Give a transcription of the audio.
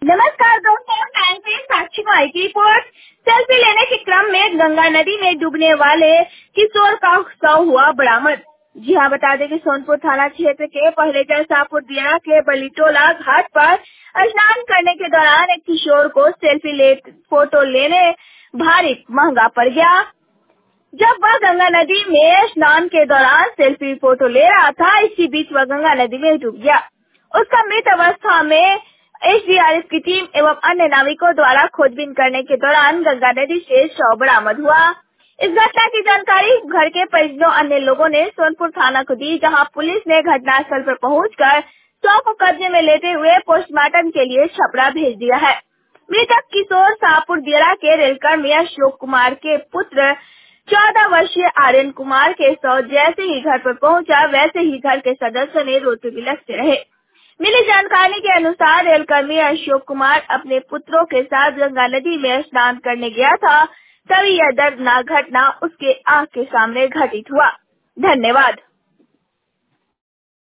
नमस्कार दोस्तों, टाइम से साक्षी माई की रिपोर्ट। सेल्फी लेने के क्रम में गंगा नदी में डूबने वाले किशोर का शव हुआ बरामद। जी हाँ, बता दें कि सोनपुर थाना क्षेत्र के पहलेजर शाहपुर दिया के बलीटोला घाट पर स्नान करने के दौरान एक किशोर को फोटो लेने भारी महंगा पड़ गया। जब वह गंगा नदी में स्नान के दौरान सेल्फी फोटो ले रहा था, इसी बीच वह गंगा नदी में डूब गया। उसका मृत अवस्था में एसडीआरएफ की टीम एवं अन्य नाविकों द्वारा खोजबीन करने के दौरान गंगा नदी से शव बरामद हुआ। इस घटना की जानकारी घर के परिजनों अन्य लोगों ने सोनपुर थाना को दी, जहां पुलिस ने घटनास्थल पर पहुंचकर शव को कब्जे में लेते हुए पोस्टमार्टम के लिए छपरा भेज दिया है। मृतक किशोर शाहपुर दियारा के रेलकर्मी अशोक कुमार के पुत्र 14 वर्षीय आर्यन कुमार के शव जैसे ही घर पर पहुंचा, वैसे ही घर के सदस्यों ने रोते बिलखते रहे। मिली जानकारी के अनुसार रेलकर्मी अशोक कुमार अपने पुत्रों के साथ गंगा नदी में स्नान करने गया था, तभी यह दर्दनाक घटना उसके आंख के सामने घटित हुआ। धन्यवाद।